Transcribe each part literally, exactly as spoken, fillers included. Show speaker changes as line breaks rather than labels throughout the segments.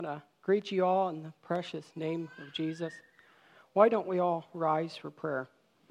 want to greet you all in the precious name of Jesus. Why don't we all rise for prayer?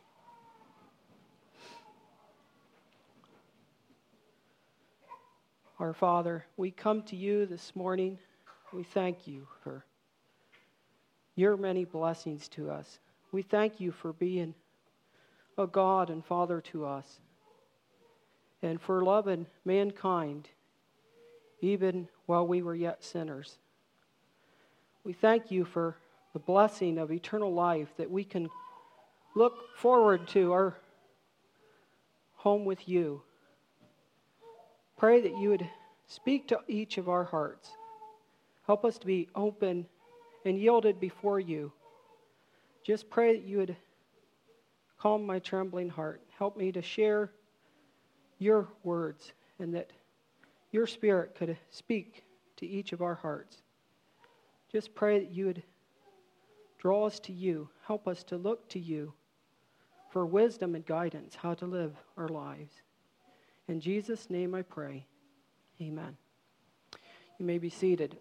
Our Father, we come to you this morning. We thank you for your many blessings to us. We thank you for being a God and Father to us, and for loving mankind even while we were yet sinners. We thank you for the blessing of eternal life, that we can look forward to our home with you. Pray that you would speak to each of our hearts. Help us to be open and yielded before you. Just pray that you would calm my trembling heart. Help me to share your words, and that your Spirit could speak to each of our hearts. Just pray that you would draw us to you. Help us to look to you for wisdom and guidance, how to live our lives. In Jesus' name I pray. Amen. You may be seated.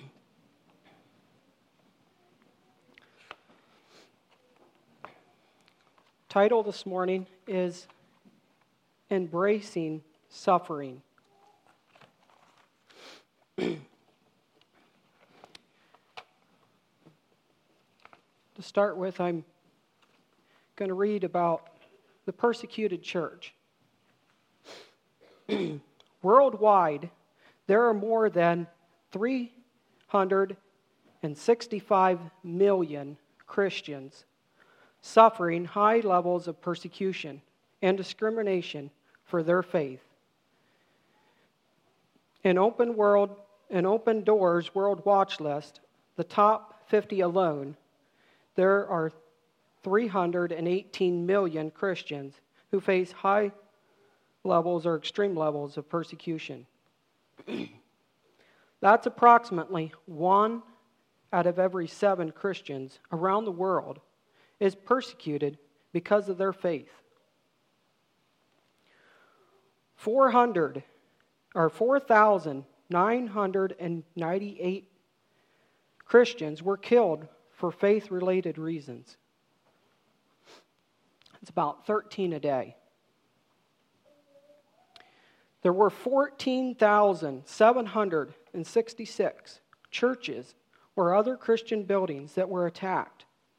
Title this morning is Embracing Suffering. To start with, I'm going to read about the persecuted church. Worldwide, there are more than three hundred sixty-five million Christians suffering high levels of persecution and discrimination for their faith. An open world, an Open Doors World Watch List, the top fifty alone, there are three hundred eighteen million Christians who face high levels or extreme levels of persecution. That's approximately one out of every seven Christians around the world is persecuted because of their faith. four hundred or four thousand nine hundred ninety-eight Christians were killed for faith-related reasons. It's about thirteen a day. There were fourteen thousand seven hundred sixty-six churches or other Christian buildings that were attacked.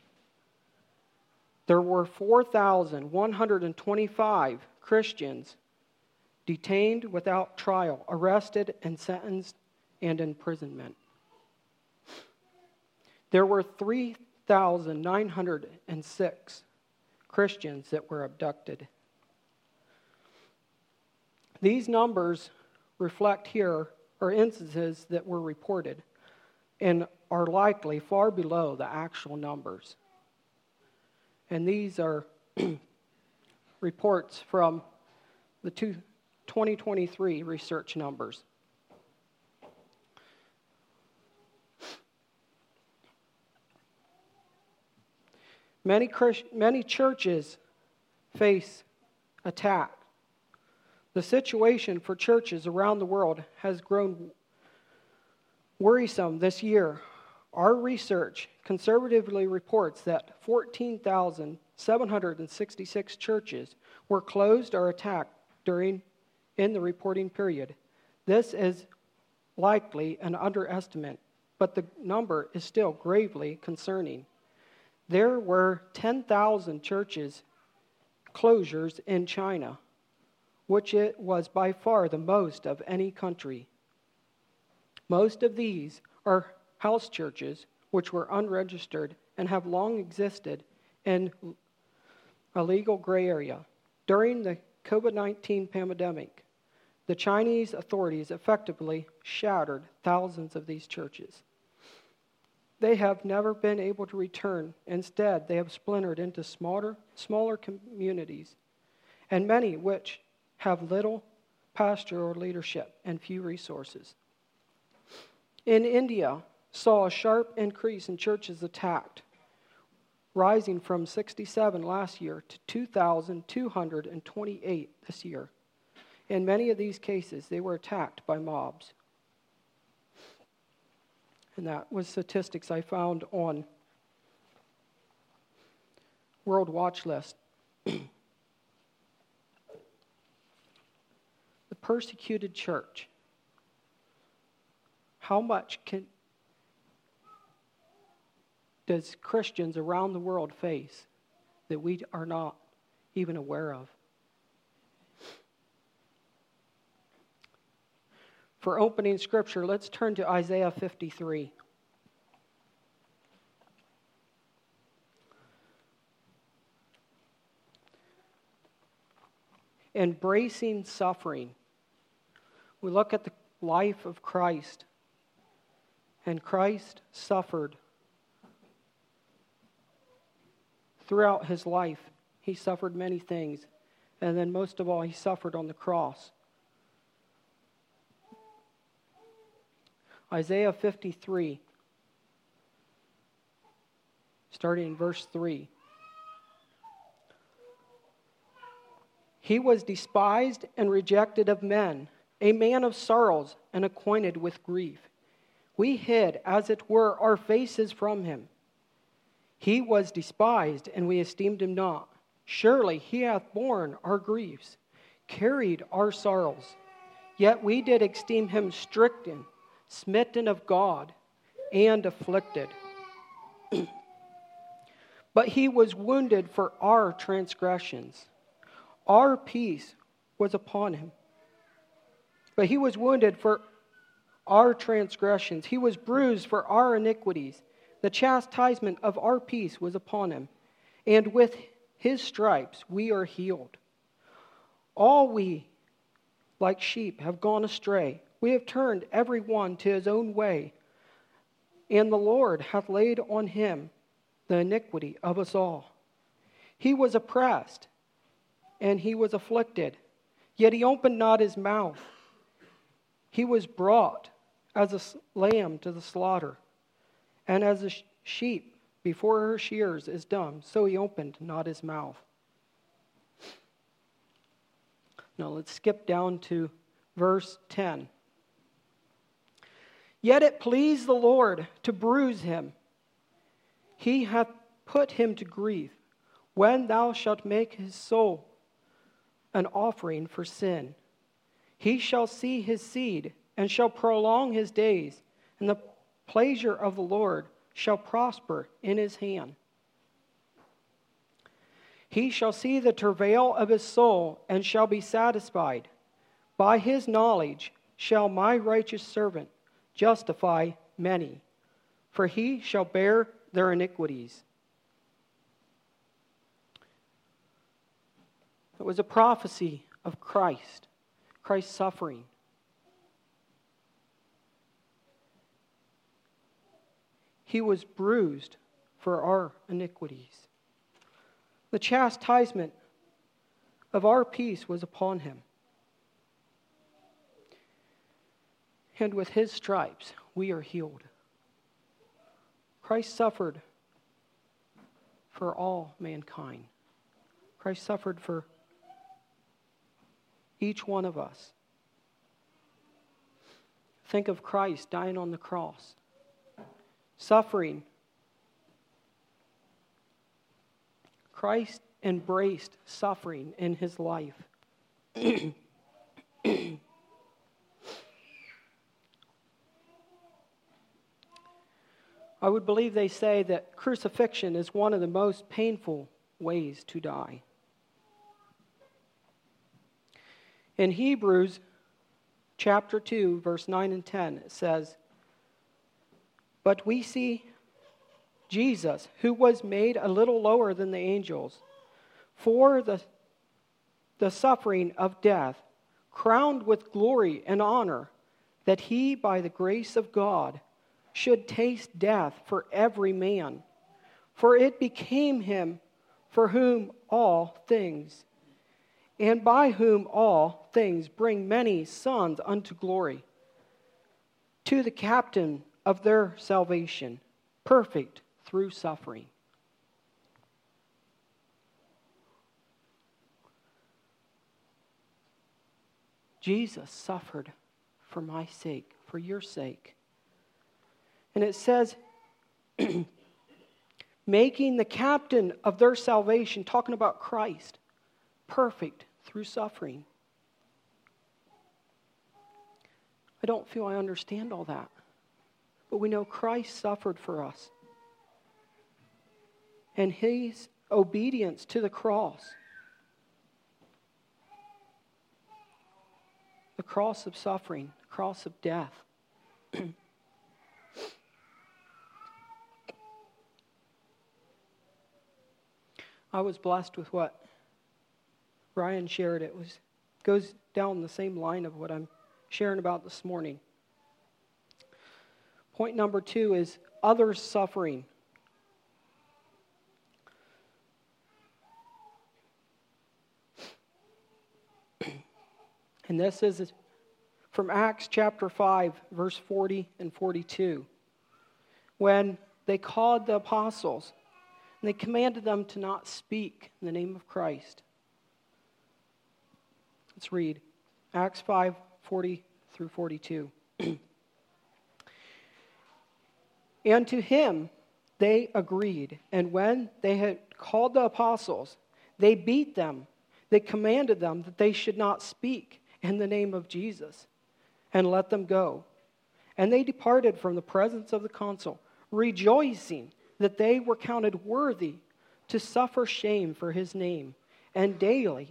There were four thousand one hundred twenty-five Christians detained without trial, arrested and sentenced, and imprisonment. There were three thousand nine hundred six Christians that were abducted. These numbers reflect here are instances that were reported and are likely far below the actual numbers. And these are reports from the two twenty twenty-three research numbers. Many, Christ, many churches face attack. The situation for churches around the world has grown worrisome this year. Our research conservatively reports that fourteen thousand seven hundred sixty-six churches were closed or attacked during in the reporting period. This is likely an underestimate, but the number is still gravely concerning. There were ten thousand churches closures in China, which it was by far the most of any country. Most of these are house churches, which were unregistered and have long existed in a legal gray area. During the covid nineteen pandemic, the Chinese authorities effectively shattered thousands of these churches. They have never been able to return. Instead, they have splintered into smaller, smaller communities, and many which have little pastoral leadership and few resources. In India, saw a sharp increase in churches attacked, rising from sixty-seven last year to two thousand two hundred twenty-eight this year. In many of these cases, they were attacked by mobs. And that was statistics I found on World Watch List. The persecuted church. How much can does Christians around the world face that we are not even aware of? For opening scripture, let's turn to Isaiah fifty-three. Embracing suffering. We look at the life of Christ, and Christ suffered. Throughout his life, he suffered many things, and then most of all, he suffered on the cross. Isaiah fifty-three, starting in verse three. He was despised and rejected of men, a man of sorrows and acquainted with grief. We hid, as it were, our faces from him. He was despised, and we esteemed him not. Surely he hath borne our griefs, carried our sorrows. Yet we did esteem him stricken, smitten of God, and afflicted. But he was wounded for our transgressions. Our peace was upon him. But he was wounded for our transgressions. He was bruised for our iniquities. The chastisement of our peace was upon him. And with his stripes we are healed. All we, like sheep, have gone astray. We have turned every one to his own way, and the Lord hath laid on him the iniquity of us all. He was oppressed, and he was afflicted, yet he opened not his mouth. He was brought as a lamb to the slaughter, and as a sheep before her shears is dumb, so he opened not his mouth. Now let's skip down to verse ten. Yet it pleased the Lord to bruise him. He hath put him to grief. When thou shalt make his soul an offering for sin, he shall see his seed, and shall prolong his days, and the pleasure of the Lord shall prosper in his hand. He shall see the travail of his soul, and shall be satisfied. By his knowledge shall my righteous servant justify many, for he shall bear their iniquities. It was a prophecy of Christ, Christ's suffering. He was bruised for our iniquities. The chastisement of our peace was upon him. And with his stripes, we are healed. Christ suffered for all mankind. Christ suffered for each one of us. Think of Christ dying on the cross, suffering. Christ embraced suffering in his life. I would believe they say that crucifixion is one of the most painful ways to die. In Hebrews chapter two, verse nine and ten, it says, "But we see Jesus, who was made a little lower than the angels, for the, the suffering of death, crowned with glory and honor, that he, by the grace of God, should taste death for every man. For it became him for whom all things, and by whom all things bring many sons unto glory, to the captain of their salvation, perfect through suffering." Jesus suffered for my sake, for your sake. And it says, making the captain of their salvation, talking about Christ, perfect through suffering. I don't feel I understand all that. But we know Christ suffered for us. And his obedience to the cross, the cross of suffering, the cross of death. I was blessed with what Ryan shared. It was goes down the same line of what I'm sharing about this morning. Point number two is others' suffering. And this is from Acts chapter five, verse forty and forty-two. When they called the apostles, and they commanded them to not speak in the name of Christ. Let's read Acts five, forty through forty-two. And to him they agreed, and when they had called the apostles, they beat them. They commanded them that they should not speak in the name of Jesus, and let them go. And they departed from the presence of the council, rejoicing that they were counted worthy to suffer shame for his name. And daily,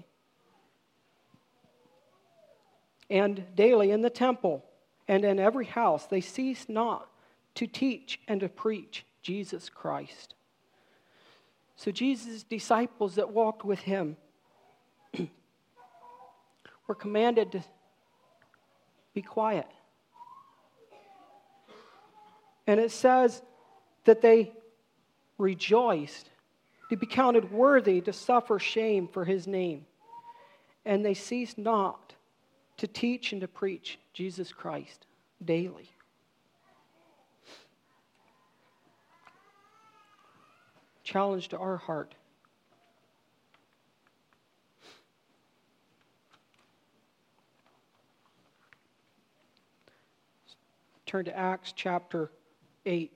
and daily in the temple and in every house, they ceased not to teach and to preach Jesus Christ. So Jesus' disciples that walked with him were commanded to be quiet. And it says that they rejoiced to be counted worthy to suffer shame for his name. And they ceased not to teach and to preach Jesus Christ daily. Challenge to our heart. Turn to Acts chapter eight.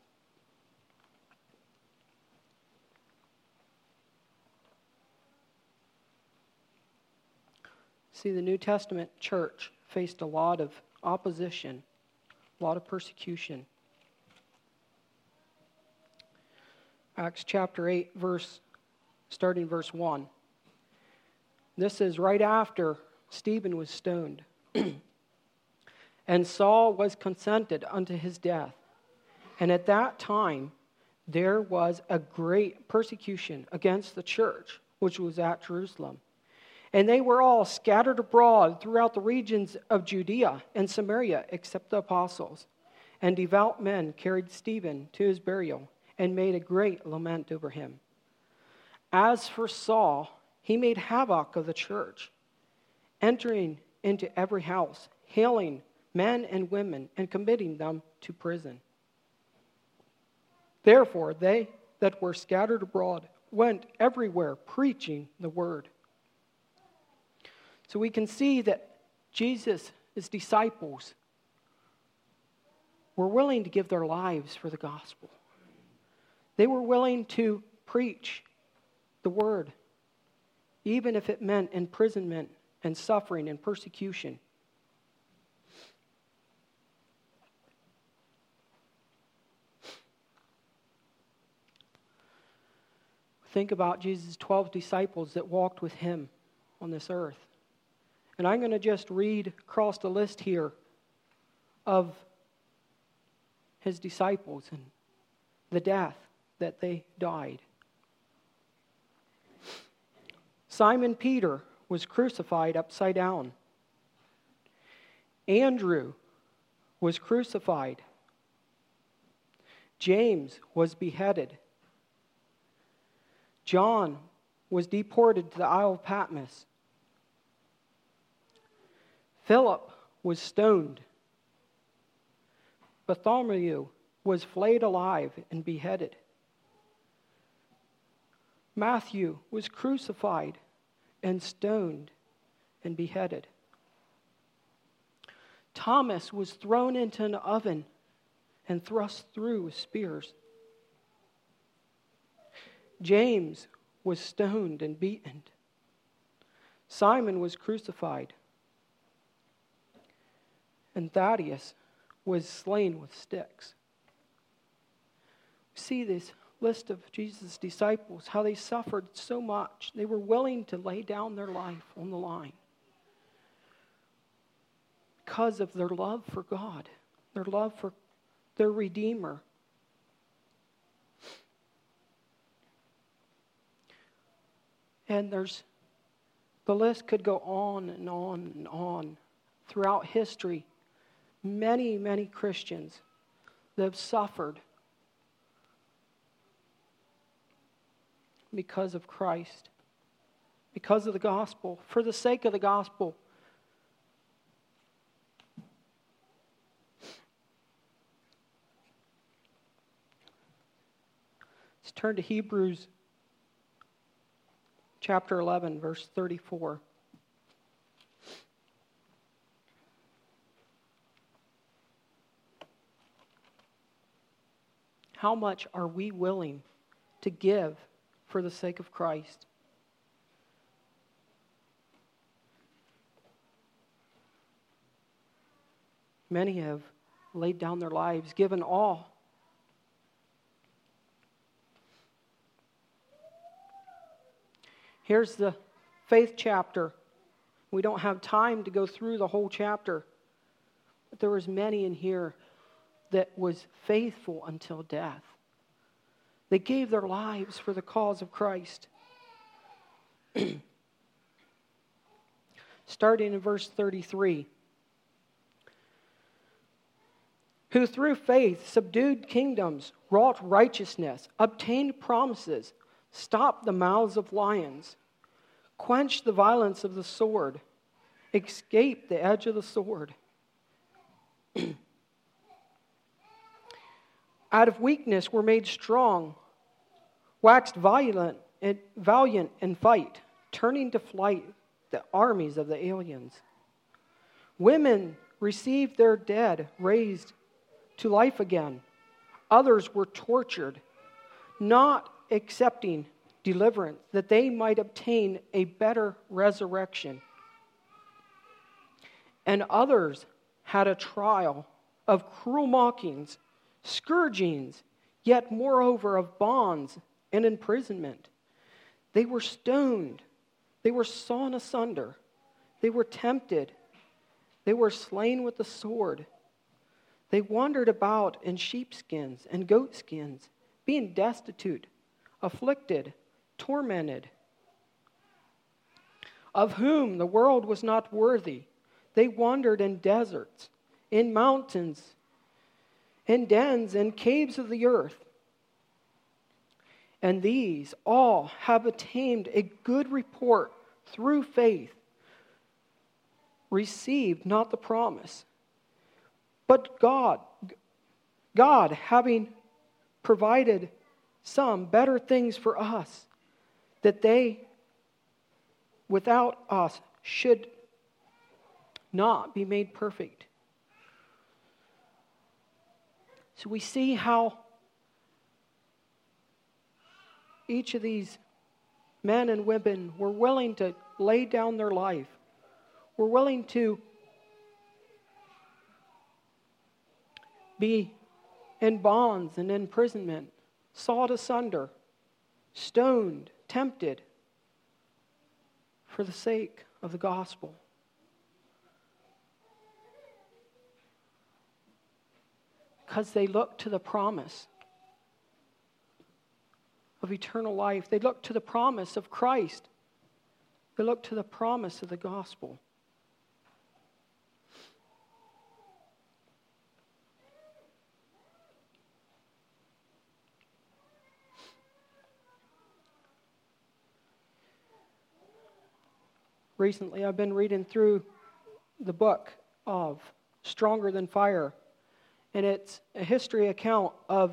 See, the New Testament church faced a lot of opposition, a lot of persecution. Acts chapter eight, verse, starting verse one. This is right after Stephen was stoned. And Saul was consented unto his death. And at that time, there was a great persecution against the church, which was at Jerusalem. And they were all scattered abroad throughout the regions of Judea and Samaria, except the apostles. And devout men carried Stephen to his burial and made a great lament over him. As for Saul, he made havoc of the church, entering into every house, hailing men and women, and committing them to prison. Therefore, they that were scattered abroad went everywhere preaching the word. So we can see that Jesus, his disciples, were willing to give their lives for the gospel. They were willing to preach the word, even if it meant imprisonment and suffering and persecution. Think about Jesus' twelve disciples that walked with him on this earth. And I'm going to just read across the list here of his disciples and the death that they died. Simon Peter was crucified upside down. Andrew was crucified. James was beheaded. John was deported to the Isle of Patmos. Philip was stoned. Bartholomew was flayed alive and beheaded. Matthew was crucified and stoned and beheaded. Thomas was thrown into an oven and thrust through with spears. James was stoned and beaten. Simon was crucified. And Thaddeus was slain with sticks. See this list of Jesus' disciples, how they suffered so much. They were willing to lay down their life on the line because of their love for God, their love for their Redeemer. And there's, the list could go on and on and on. Throughout history, many, many Christians that have suffered because of Christ, because of the gospel, for the sake of the gospel. Let's turn to Hebrews chapter eleven, verse thirty-four. How much are we willing to give for the sake of Christ? Many have laid down their lives, given all. Here's the faith chapter. We don't have time to go through the whole chapter, but there was many in here that was faithful until death. They gave their lives for the cause of Christ. Starting in verse thirty-three. Who through faith subdued kingdoms, wrought righteousness, obtained promises, stopped the mouths of lions, quenched the violence of the sword, escaped the edge of the sword. Out of weakness were made strong, waxed violent and valiant in fight, turning to flight the armies of the aliens. Women received their dead raised to life again. Others were tortured, not accepting deliverance, that they might obtain a better resurrection. And others had a trial of cruel mockings, scourgings, yet moreover of bonds and imprisonment. They were stoned. They were sawn asunder. They were tempted. They were slain with the sword. They wandered about in sheepskins and goatskins, being destitute, afflicted, tormented, of whom the world was not worthy. They wandered in deserts, in mountains, in dens and caves of the earth. And these all have attained a good report through faith, received not the promise. But God, God having provided some better things for us, that they without us should not be made perfect. So we see how each of these men and women were willing to lay down their life, were willing to be in bonds and imprisonment, sawed asunder, stoned, tempted for the sake of the gospel. Because they looked to the promise of eternal life. They looked to the promise of Christ. They looked to the promise of the gospel. Recently, I've been reading through the book of Stronger Than Fire, and it's a history account of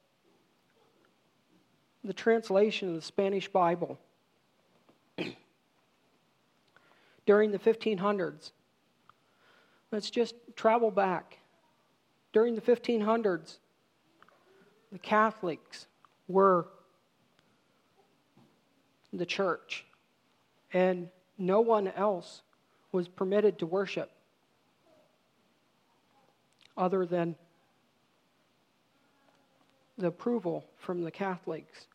the translation of the Spanish Bible during the fifteen hundreds. Let's just travel back. During the fifteen hundreds, the Catholics were the church, and no one else was permitted to worship other than the approval from the Catholics.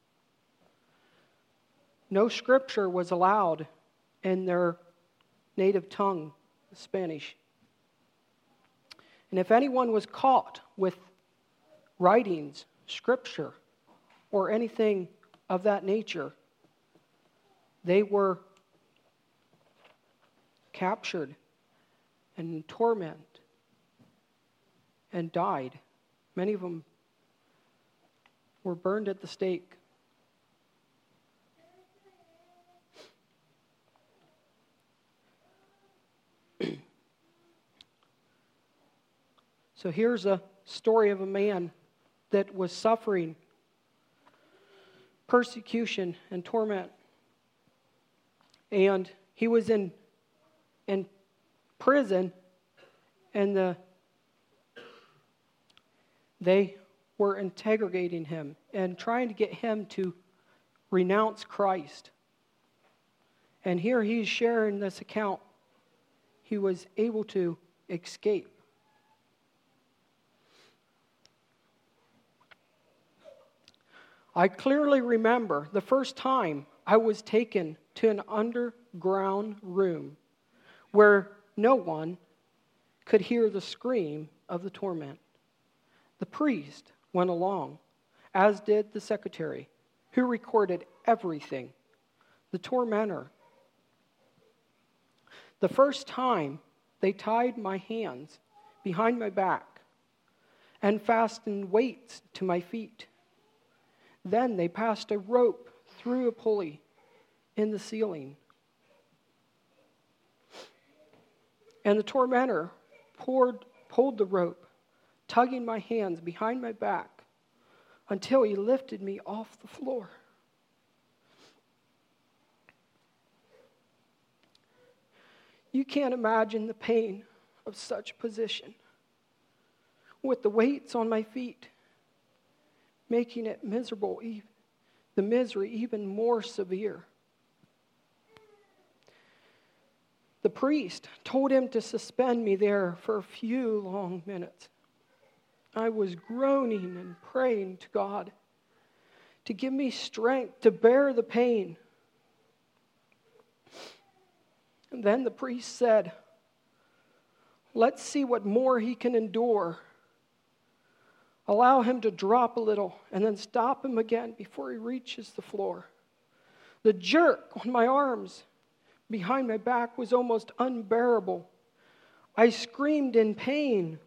No scripture was allowed in their native tongue, Spanish. And if anyone was caught with writings, scripture, or anything of that nature, they were captured and tormented and died. Many of them were burned at the stake. So here's a story of a man that was suffering persecution and torment. And he was in, in prison, and the, they were interrogating him and trying to get him to renounce Christ. And here he's sharing this account. He was able to escape. I clearly remember the first time I was taken to an underground room where no one could hear the scream of the torment. The priest went along, as did the secretary, who recorded everything. The tormentor. The first time they tied my hands behind my back and fastened weights to my feet. Then they passed a rope through a pulley in the ceiling. And the tormentor poured, pulled the rope, tugging my hands behind my back until he lifted me off the floor. You can't imagine the pain of such position, with the weights on my feet, making it miserable, the misery even more severe. The priest told him to suspend me there for a few long minutes. I was groaning and praying to God to give me strength to bear the pain. And then the priest said, "Let's see what more he can endure. Allow him to drop a little and then stop him again before he reaches the floor." The jerk on my arms behind my back was almost unbearable. I screamed in pain.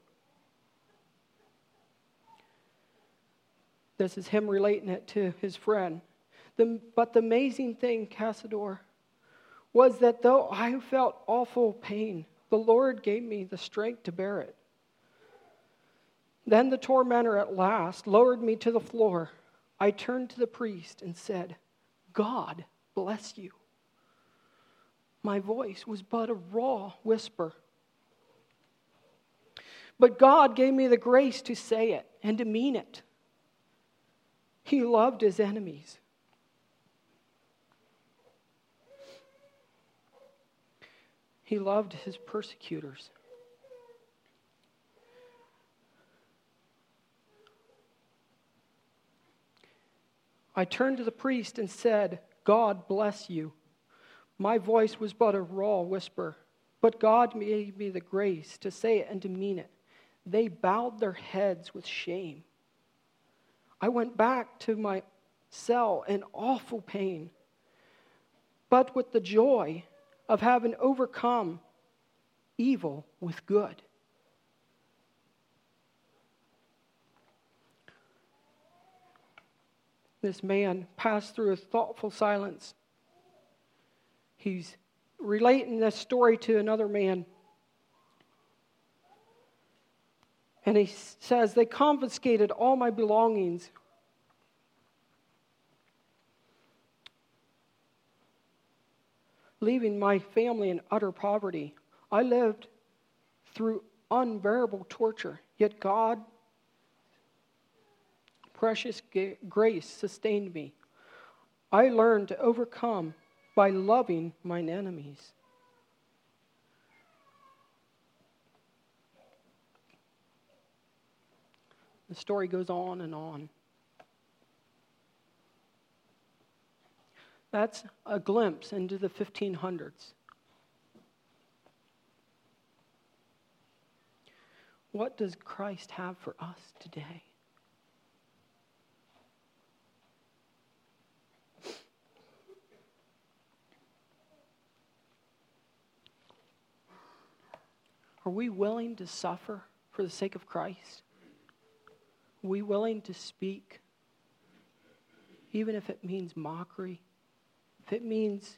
This is him relating it to his friend. The, but the amazing thing, Casador, was that though I felt awful pain, the Lord gave me the strength to bear it. Then the tormentor at last lowered me to the floor. I turned to the priest and said, "God bless you." My voice was but a raw whisper. But God gave me the grace to say it and to mean it. He loved his enemies. He loved his persecutors. I turned to the priest and said, "God bless you." My voice was but a raw whisper, but God gave me the grace to say it and to mean it. They bowed their heads with shame. I went back to my cell in awful pain, but with the joy of having overcome evil with good. This man passed through a thoughtful silence. He's relating this story to another man. And he says, "They confiscated all my belongings. Leaving my family in utter poverty. I lived through unbearable torture, yet God precious grace sustained me. I learned to overcome by loving mine enemies. The story goes on and on. That's a glimpse into the fifteen hundreds. What does Christ have for us today? Are we willing to suffer for the sake of Christ? Are we willing to speak, even if it means mockery? If it means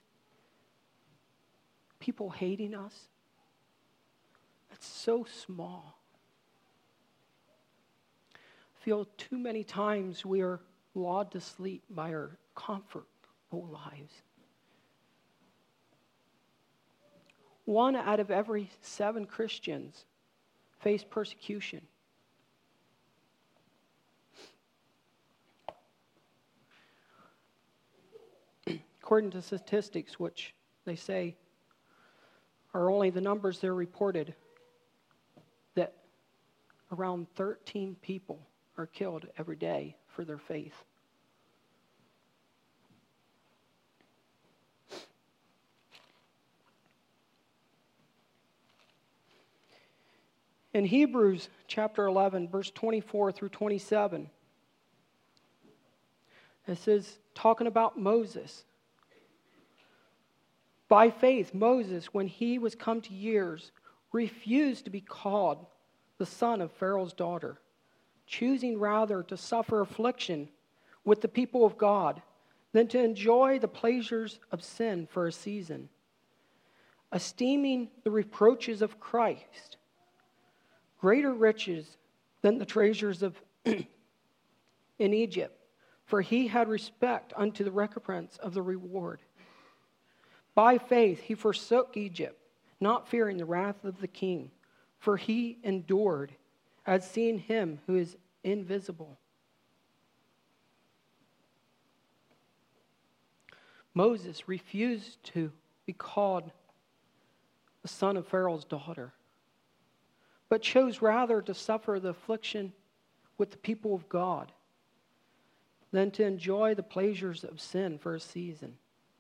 people hating us? That's so small. I feel too many times we are lulled to sleep by our comfortable lives. One out of every seven Christians face persecution. According to statistics, which they say are only the numbers they're reported, that around thirteen people are killed every day for their faith. In Hebrews chapter eleven, verse twenty-four through twenty-seven, it says, talking about Moses. By faith, Moses, when he was come to years, refused to be called the son of Pharaoh's daughter, choosing rather to suffer affliction with the people of God than to enjoy the pleasures of sin for a season, esteeming the reproaches of Christ greater riches than the treasures of in Egypt, for he had respect unto the recompense of the reward. By faith he forsook Egypt, not fearing the wrath of the king, for he endured as seeing him who is invisible. Moses refused to be called the son of Pharaoh's daughter, but chose rather to suffer the affliction with the people of God than to enjoy the pleasures of sin for a season.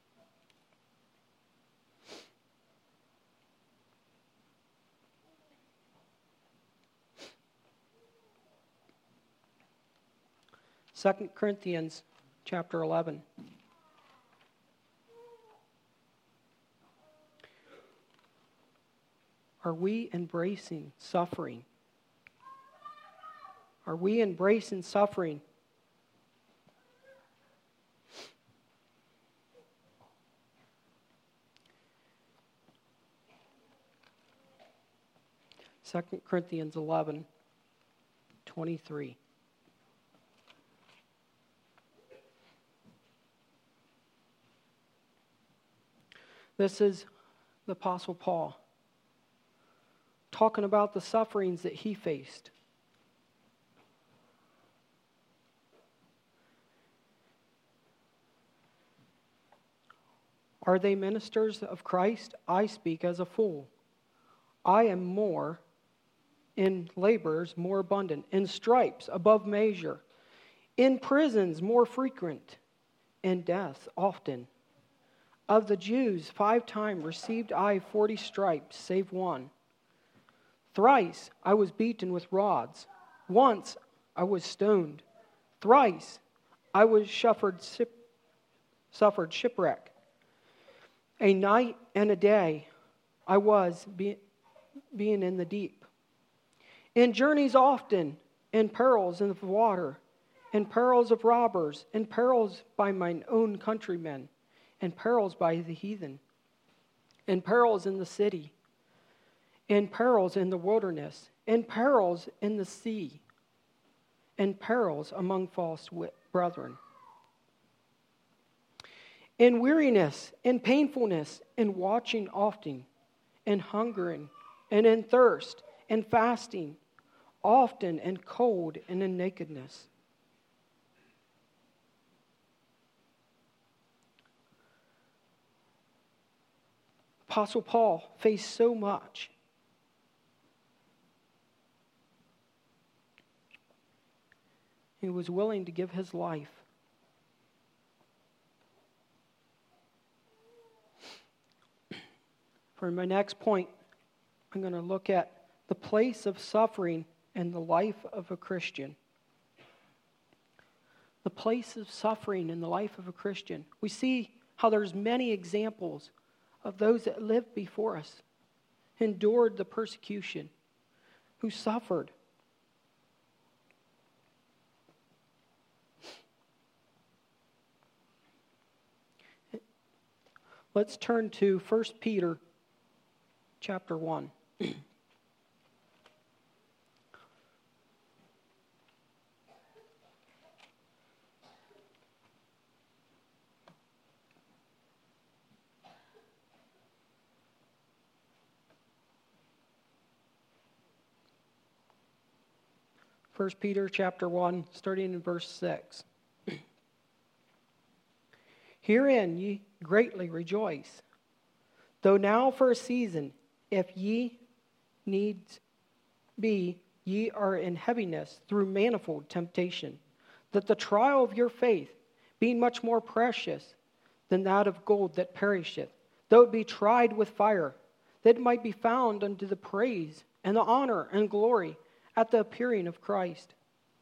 Second Corinthians chapter eleven. Are we embracing suffering? Are we embracing suffering? Second Corinthians eleven, twenty-three. This is the Apostle Paul talking about the sufferings that he faced. Are they ministers of Christ? I speak as a fool. I am more in labors more abundant, in stripes above measure, in prisons more frequent, in death often. Of the Jews, five times received I forty stripes, save one. Thrice I was beaten with rods. Once I was stoned. Thrice I was suffered, suffered shipwreck. A night and a day I was be, being in the deep. In journeys often, in perils in the water, in perils of robbers, in perils by mine own countrymen, in perils by the heathen, in perils in the city, in perils in the wilderness, in perils in the sea, in perils among false brethren, in weariness, in painfulness, in watching often, in hungering, and in thirst, in fasting, often in cold and in nakedness. Apostle Paul faced so much. He was willing to give his life. For my next point, I'm going to look at the place of suffering in the life of a Christian. The place of suffering in the life of a Christian. We see how there's many examples of those that lived before us, endured the persecution, who suffered. Let's turn to First Peter chapter one. First Peter chapter one, starting in verse six. Herein ye greatly rejoice, though now for a season, if ye needs be, ye are in heaviness through manifold temptation, that the trial of your faith, being much more precious than that of gold that perisheth, though it be tried with fire, that it might be found unto the praise and the honor and glory at the appearing of Christ,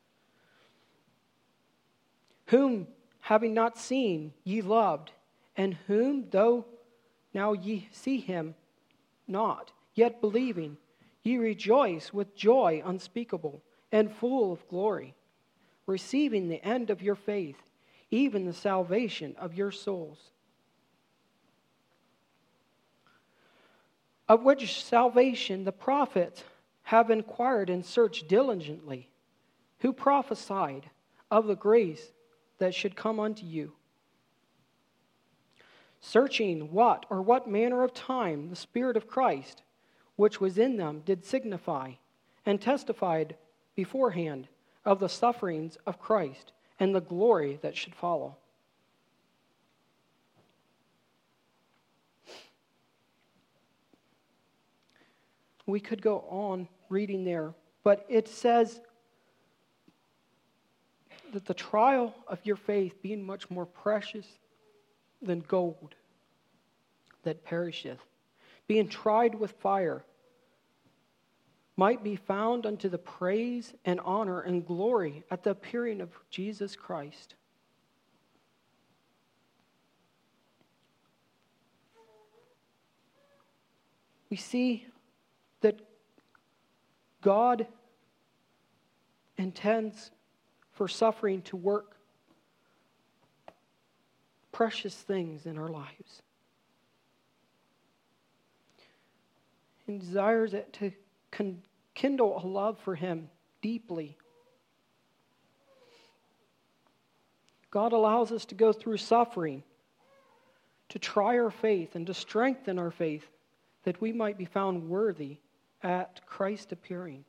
whom having not seen ye loved, and whom though now ye see him not, yet believing, ye rejoice with joy unspeakable and full of glory, receiving the end of your faith, even the salvation of your souls. Of which salvation the prophets have inquired and searched diligently, who prophesied of the grace that should come unto you, searching what or what manner of time the Spirit of Christ, which was in them, did signify, and testified beforehand of the sufferings of Christ and the glory that should follow. We could go on reading there, but it says that the trial of your faith, being much more precious than gold that perisheth, being tried with fire, might be found unto the praise and honor and glory at the appearing of Jesus Christ. We see that God intends for suffering to work precious things in our lives. He desires it to kindle a love for Him deeply. God allows us to go through suffering to try our faith and to strengthen our faith, that we might be found worthy at Christ's appearing.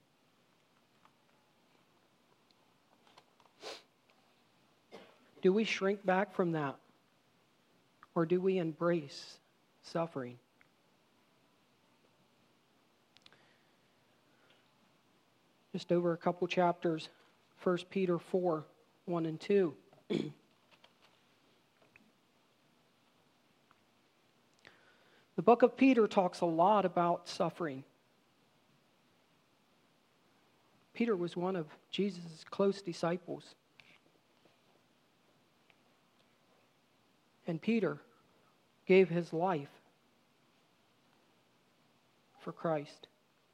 Do we shrink back from that? Or do we embrace suffering? Just over a couple chapters, First Peter four, one and two. The book of Peter talks a lot about suffering. Peter was one of Jesus' close disciples. And Peter gave his life for Christ.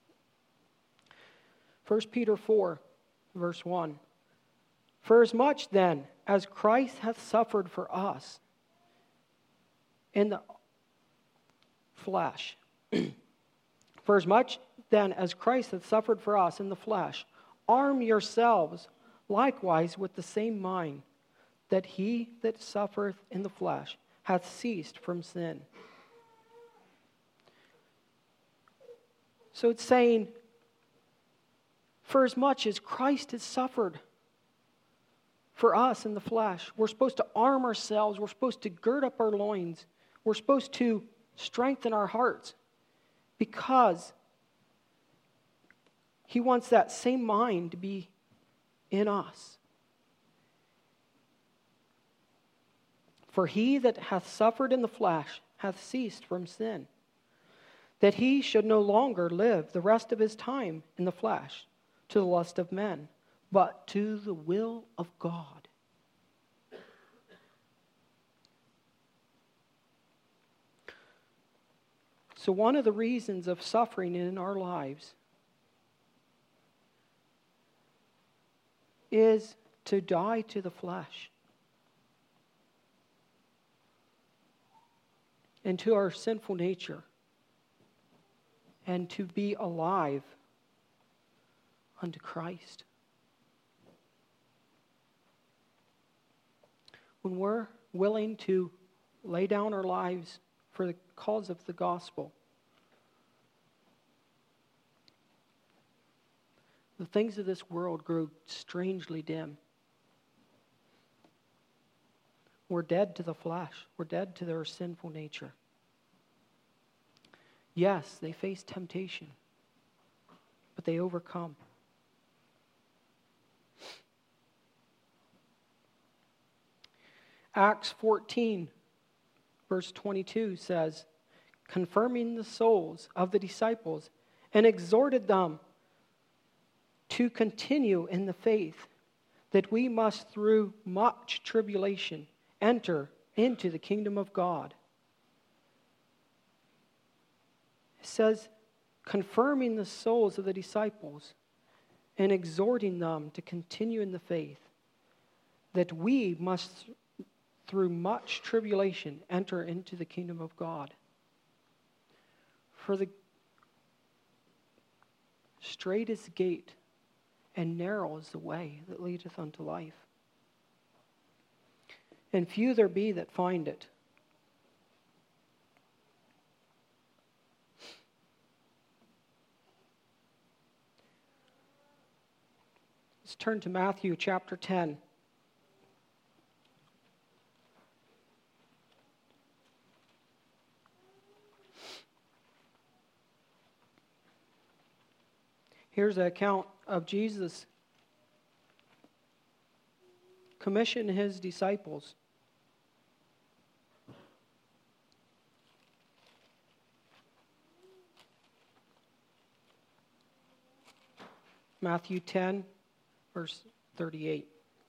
First Peter four, verse one. For as much then as Christ hath suffered for us in the flesh, for as much then as Christ hath suffered for us in the flesh, arm yourselves likewise with the same mind, that he that suffereth in the flesh hath ceased from sin. So it's saying, for as much as Christ has suffered for us in the flesh, we're supposed to arm ourselves, we're supposed to gird up our loins, we're supposed to strengthen our hearts, because He wants that same mind to be in us. For he that hath suffered in the flesh hath ceased from sin, that he should no longer live the rest of his time in the flesh to the lust of men, but to the will of God. So one of the reasons of suffering in our lives is to die to the flesh and to our sinful nature, and to be alive unto Christ. When we're willing to lay down our lives for the cause of the gospel, the things of this world grow strangely dim. We're dead to the flesh. We're dead to their sinful nature. Yes, they face temptation, but they overcome. Acts fourteen, verse twenty-two says, confirming the souls of the disciples, and exhorted them to continue in the faith, that we must through much tribulation enter into the kingdom of God. It says, confirming the souls of the disciples and exhorting them to continue in the faith, that we must through much tribulation enter into the kingdom of God. For the straight is the gate, and narrow is the way that leadeth unto life, and few there be that find it. Let's turn to Matthew chapter ten. Here's an account of Jesus commissioning his disciples. Matthew ten, verse thirty-eight.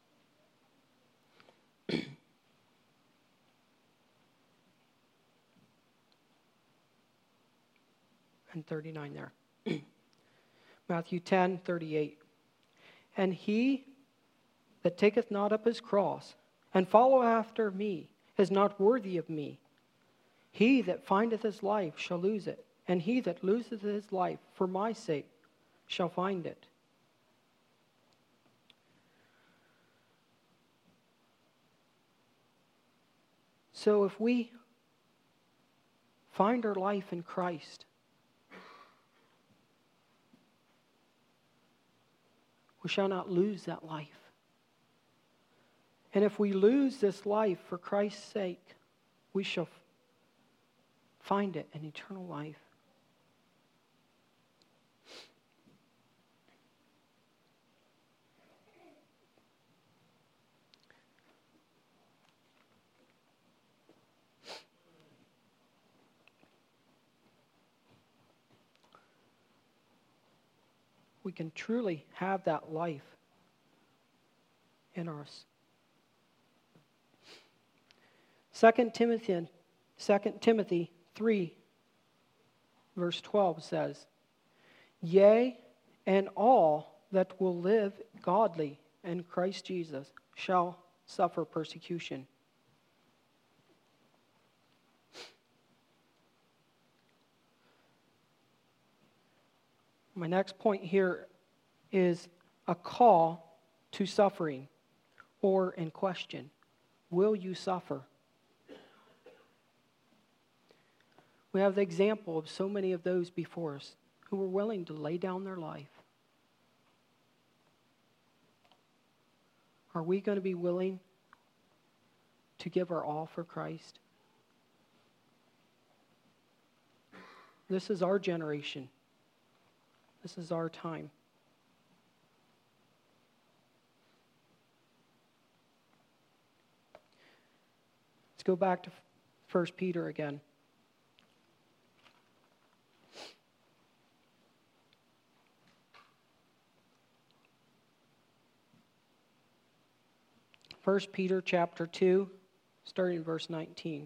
And thirty-nine there. Matthew ten, thirty-eight. And he that taketh not up his cross, and follow after me, is not worthy of me. He that findeth his life shall lose it, and he that loseth his life for my sake shall find it. So if we find our life in Christ, we shall not lose that life. And if we lose this life for Christ's sake, we shall find it in eternal life. We can truly have that life in us. Second Timothy, Second Timothy three, verse twelve says, yea, and all that will live godly in Christ Jesus shall suffer persecution. My next point here is a call to suffering, or in question, will you suffer? We have the example of so many of those before us who were willing to lay down their life. Are we going to be willing to give our all for Christ? This is our generation. This is our time. Let's go back to First Peter again. First Peter chapter two, starting in verse nineteen.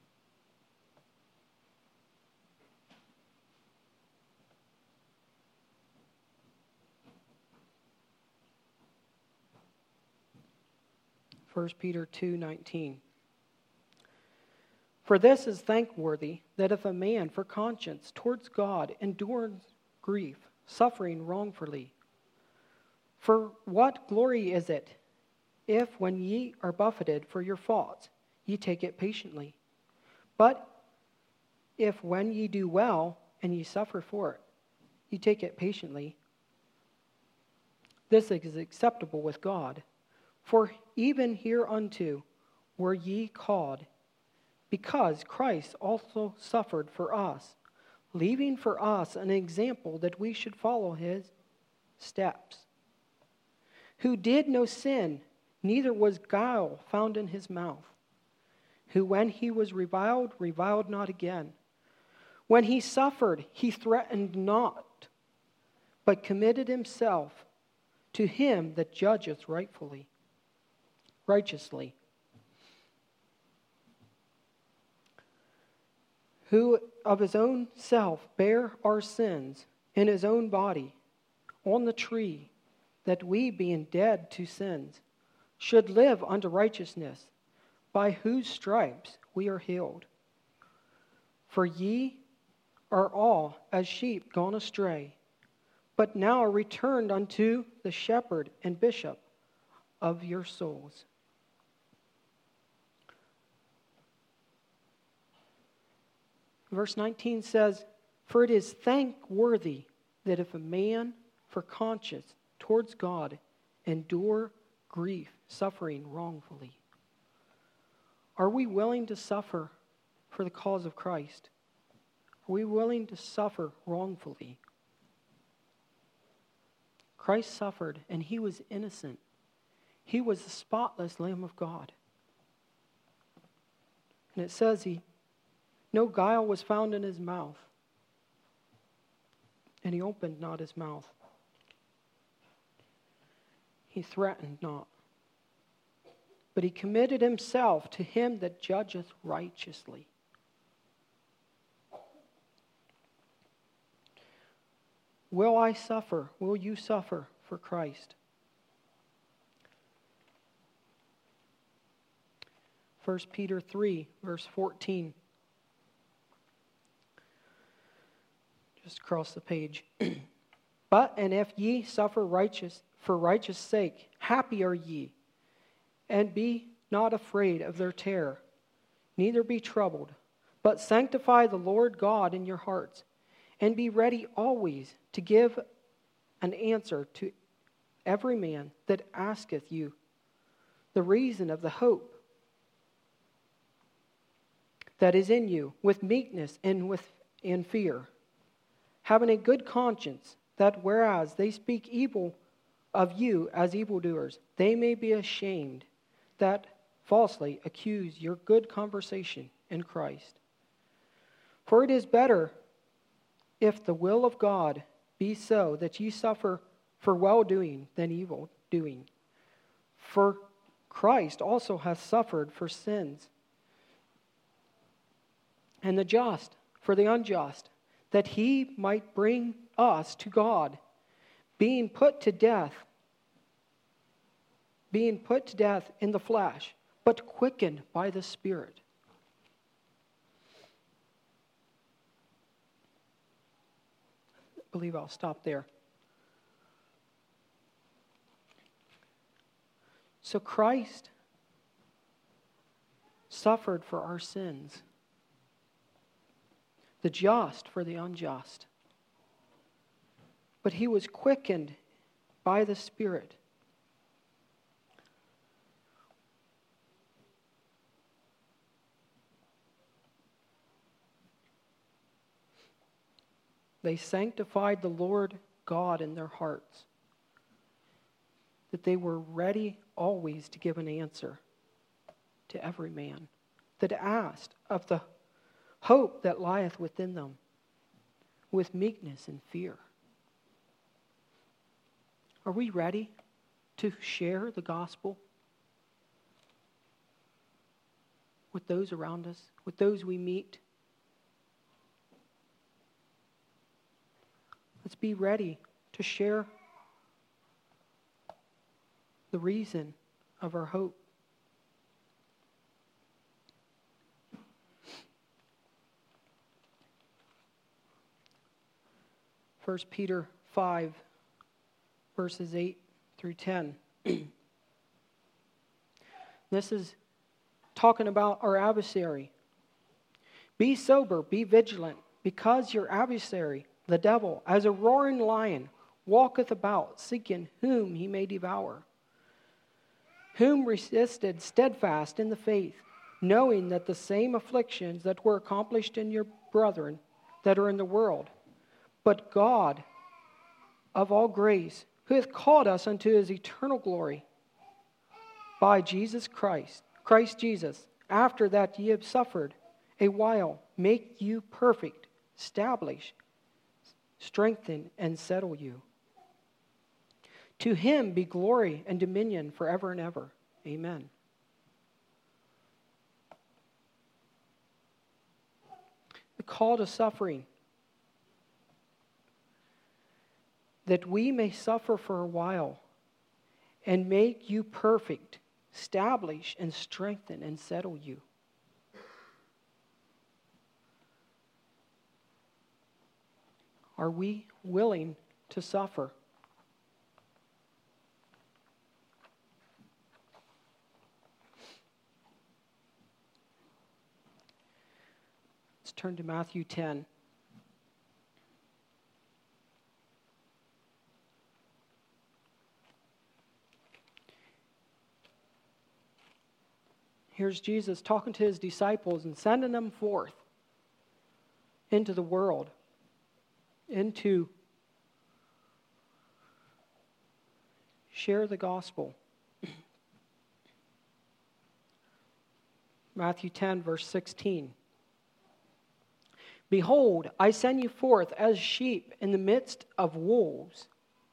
First Peter two nineteen. For this is thankworthy, that if a man for conscience towards God endures grief, suffering wrongfully, for what glory is it, if when ye are buffeted for your faults, ye take it patiently? But if when ye do well, and ye suffer for it, ye take it patiently, this is acceptable with God. For even hereunto were ye called, because Christ also suffered for us, leaving for us an example that we should follow his steps, who did no sin, neither was guile found in his mouth, who when he was reviled, reviled not again. When he suffered, he threatened not, but committed himself to him that judgeth rightfully, righteously, who of his own self bare our sins in his own body on the tree, that we, being dead to sins, should live unto righteousness, by whose stripes we are healed. For ye are all as sheep gone astray, but now are returned unto the shepherd and bishop of your souls. Verse nineteen says, for it is thankworthy that if a man for conscience towards God endure grief, suffering wrongfully. Are we willing to suffer for the cause of Christ? Are we willing to suffer wrongfully? Christ suffered, and he was innocent. He was the spotless Lamb of God. And it says he, no guile was found in his mouth, and he opened not his mouth. He threatened not, but he committed himself to him that judgeth righteously. Will I suffer? Will you suffer for Christ? First Peter three, verse fourteen. Just across the page. But, and if ye suffer righteous for righteous sake, happy are ye, and be not afraid of their terror, neither be troubled, but sanctify the Lord God in your hearts, and be ready always to give an answer to every man that asketh you the reason of the hope that is in you, with meekness and with and fear, having a good conscience, that whereas they speak evil of you as evildoers, they may be ashamed that falsely accuse your good conversation in Christ. For it is better, if the will of God be so, that ye suffer for well-doing than evil-doing. For Christ also hath suffered for sins, and the just for the unjust, that he might bring us to God, being put to death, being put to death in the flesh, but quickened by the Spirit. I believe I'll stop there. So Christ suffered for our sins, the just for the unjust. But he was quickened by the Spirit. they sanctified the Lord God in their hearts, that they were ready always to give an answer to every man that asked of the hope that lieth within them, with meekness and fear. Are we ready to share the gospel with those around us, with those we meet? Let's be ready to share the reason of our hope. First Peter five, verses eight through ten. This is talking about our adversary. Be sober, be vigilant, because your adversary, the devil, as a roaring lion, walketh about, seeking whom he may devour. Whom resisted steadfast in the faith, knowing that the same afflictions that were accomplished in your brethren that are in the world, but God of all grace, who hath called us unto his eternal glory by Jesus Christ, Christ Jesus, after that ye have suffered a while, make you perfect, establish, strengthen, and settle you. To him be glory and dominion forever and ever. Amen. The call to suffering. That we may suffer for a while and make you perfect, establish and strengthen and settle you. Are we willing to suffer? Let's turn to Matthew ten. Here's Jesus talking to his disciples and sending them forth into the world, into share the gospel. Matthew ten, verse sixteen. Behold, I send you forth as sheep in the midst of wolves.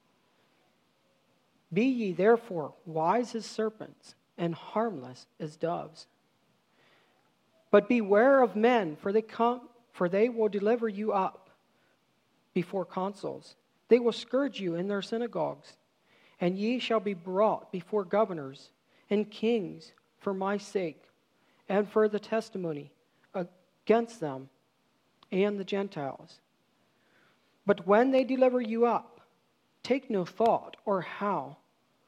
Be ye therefore wise as serpents, and harmless as doves. But beware of men, for they come, for they will deliver you up before consuls. They will scourge you in their synagogues, and ye shall be brought before governors and kings for my sake, and for the testimony against them and the Gentiles. But when they deliver you up, take no thought or how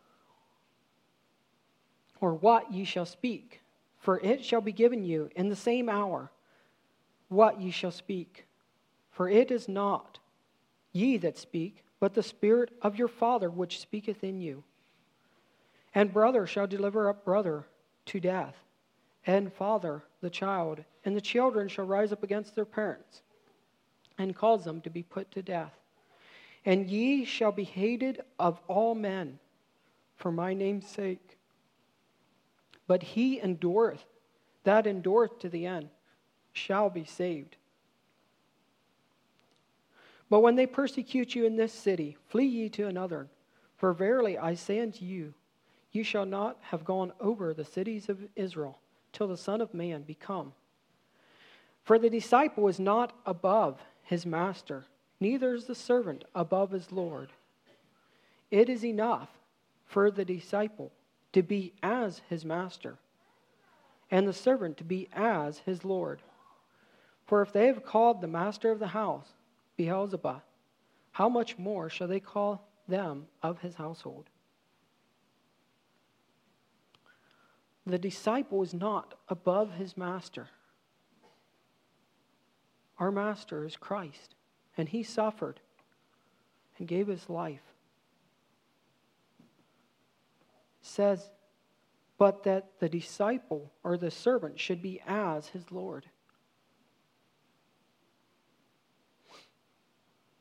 or what ye shall speak, for it shall be given you in the same hour what ye shall speak. For it is not ye that speak, but the Spirit of your Father which speaketh in you. And brother shall deliver up brother to death, and father the child, and the children shall rise up against their parents, and cause them to be put to death. And ye shall be hated of all men for my name's sake. But he endureth, that endureth to the end, shall be saved. But when they persecute you in this city, flee ye to another. For verily I say unto you, you shall not have gone over the cities of Israel till the Son of Man be come. For the disciple is not above his master, neither is the servant above his Lord. It is enough for the disciple to be as his master, and the servant to be as his Lord. For if they have called the master of the house Beelzebub, how much more shall they call them of his household? The disciple is not above his master. Our master is Christ, and he suffered and gave his life. Says, but that the disciple or the servant should be as his Lord.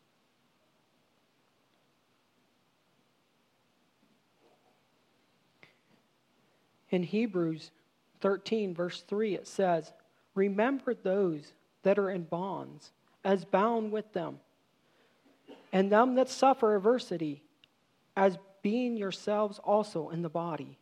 In Hebrews thirteen, verse three, it says, "Remember those that are in bonds, as bound with them, and them that suffer adversity, as being yourselves also in the body."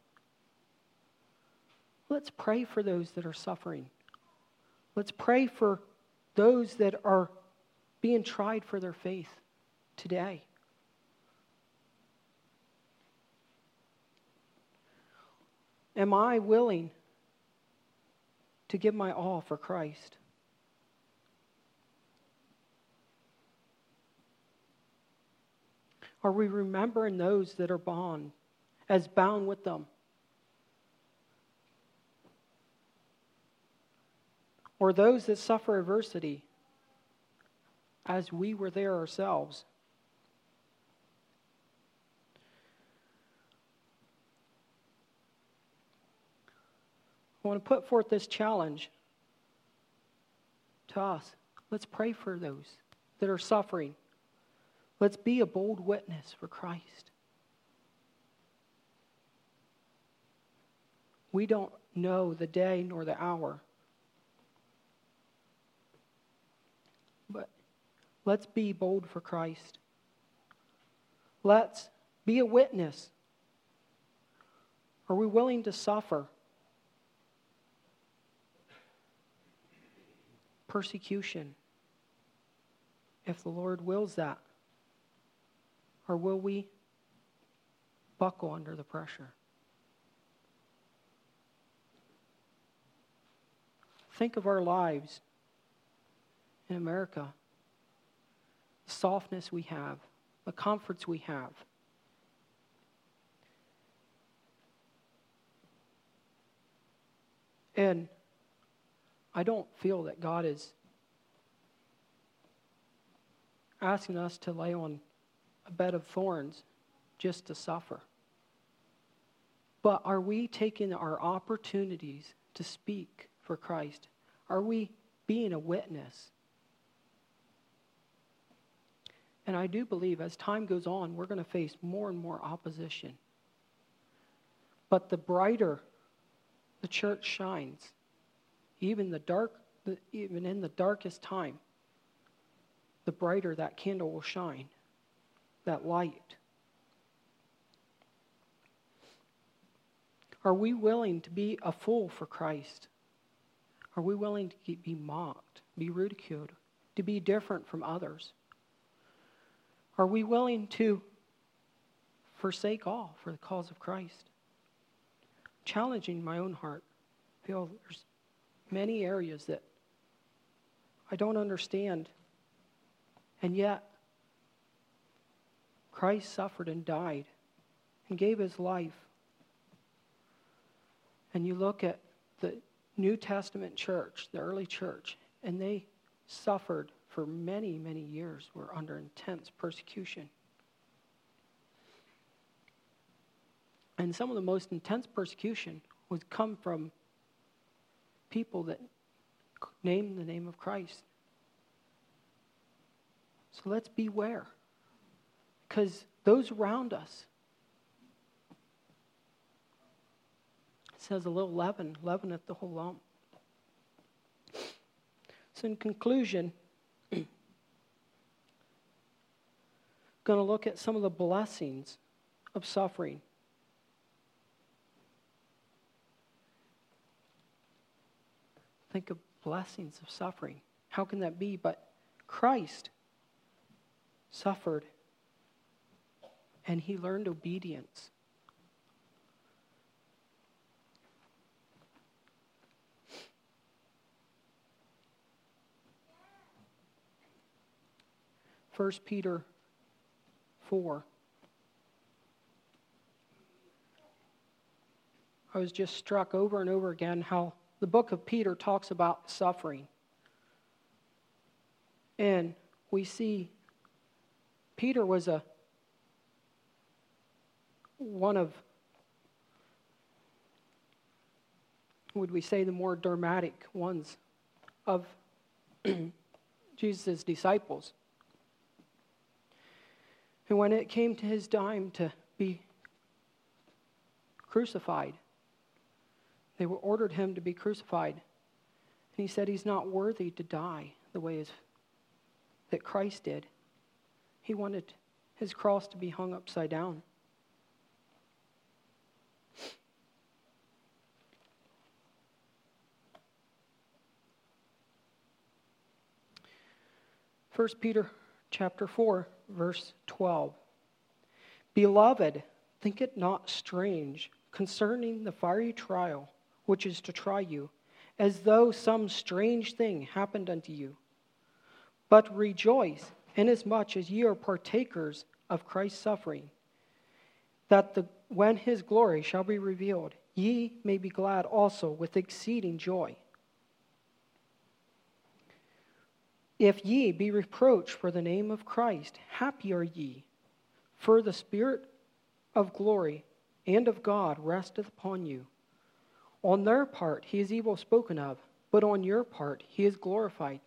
Let's pray for those that are suffering. Let's pray for those that are being tried for their faith today. Am I willing to give my all for Christ? Are we remembering those that are bound, as bound with them? Or those that suffer adversity, as we were there ourselves? I want to put forth this challenge to us. Let's pray for those that are suffering. Let's be a bold witness for Christ. We don't know the day nor the hour. But let's be bold for Christ. Let's be a witness. Are we willing to suffer persecution if the Lord wills that? Or will we buckle under the pressure? Think of our lives in America, the softness we have, the comforts we have. And I don't feel that God is asking us to lay on a bed of thorns just to suffer. But are we taking our opportunities to speak for Christ? Are we being a witness? And I do believe as time goes on, we're going to face more and more opposition. But the brighter the church shines, even the dark, even in the darkest time, the brighter that candle will shine, that light. Are we willing to be a fool for Christ? Are we willing to be mocked, be ridiculed, to be different from others? Are we willing to forsake all for the cause of Christ? Challenging my own heart. I feel there's many areas that I don't understand. And yet, Christ suffered and died and gave his life. And you look at the New Testament church, the early church, and they suffered for many, many years, were under intense persecution. And some of the most intense persecution would come from people that named the name of Christ. So let's beware, because those around us, it says a little leaven, leaveneth the whole lump. So in conclusion, I'm going to look at some of the blessings of suffering. Think of blessings of suffering. How can that be? But Christ suffered and he learned obedience. First Peter four. I was just struck over and over again how the book of Peter talks about suffering. And we see Peter was a one of, would we say, the more dramatic ones of Jesus' disciples. And when it came to his time to be crucified, They were ordered him to be crucified. And he said he's not worthy to die the way his, that Christ did. He wanted his cross to be hung upside down. First Peter chapter four, verse twelve. Beloved, think it not strange concerning the fiery trial which is to try you, as though some strange thing happened unto you. But rejoice, inasmuch as ye are partakers of Christ's suffering, that the, when his glory shall be revealed, ye may be glad also with exceeding joy. If ye be reproached for the name of Christ, happy are ye, for the Spirit of glory and of God resteth upon you. On their part he is evil spoken of, but on your part he is glorified.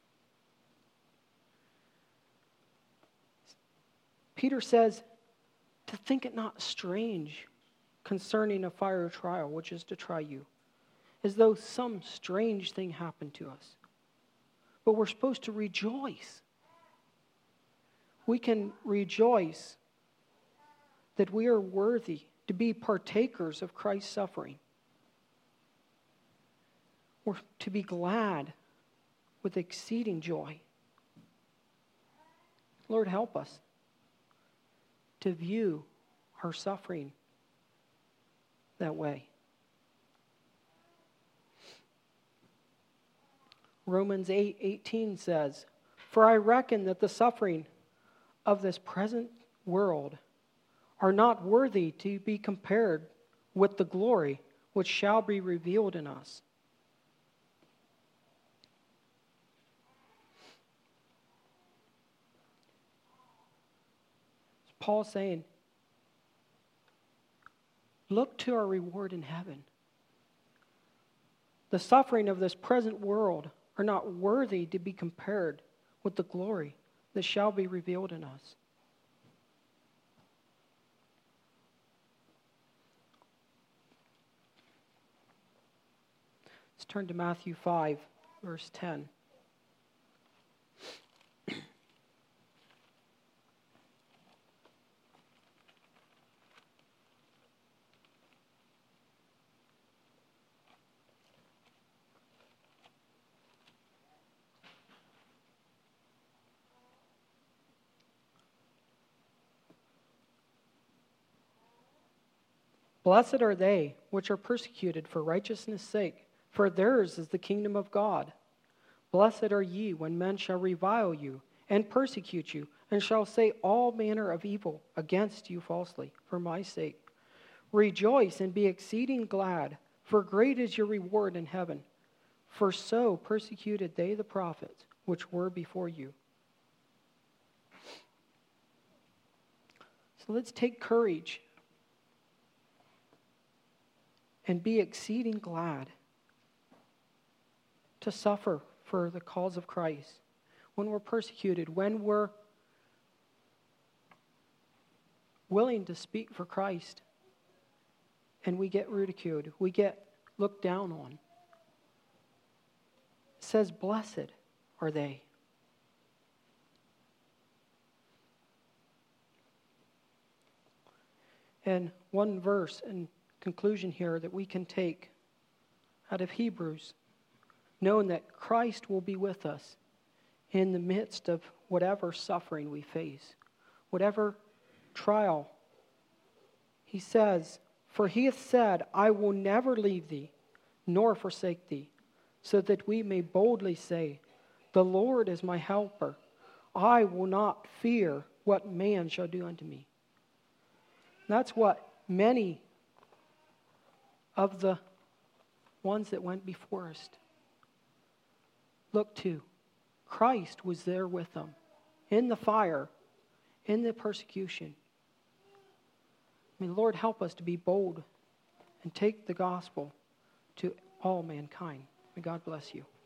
Peter says, to think it not strange concerning a fiery trial which is to try you, as though some strange thing happened to us. But we're supposed to rejoice. We can rejoice that we are worthy to be partakers of Christ's suffering. We're to be glad with exceeding joy. Lord, help us to view our suffering that way. Romans eight eighteen says, For I reckon that the suffering of this present world are not worthy to be compared with the glory which shall be revealed in us. Paul's saying, look to our reward in heaven. The suffering of this present world are not worthy to be compared with the glory that shall be revealed in us. Let's turn to Matthew five, verse ten. Blessed are they which are persecuted for righteousness' sake, for theirs is the kingdom of God. Blessed are ye when men shall revile you, and persecute you, and shall say all manner of evil against you falsely, for my sake. Rejoice and be exceeding glad, for great is your reward in heaven. For so persecuted they the prophets which were before you. So let's take courage and be exceeding glad to suffer for the cause of Christ. When we're persecuted, when we're willing to speak for Christ and we get ridiculed, we get looked down on. It says, blessed are they. And one verse in conclusion here that we can take out of Hebrews, knowing that Christ will be with us in the midst of whatever suffering we face, whatever trial. He says, for he hath said, I will never leave thee, nor forsake thee, so that we may boldly say, the Lord is my helper. I will not fear what man shall do unto me. That's what many of the ones that went before us look to. Christ was there with them in the fire, in the persecution. May the Lord help us to be bold and take the gospel to all mankind. May God bless you.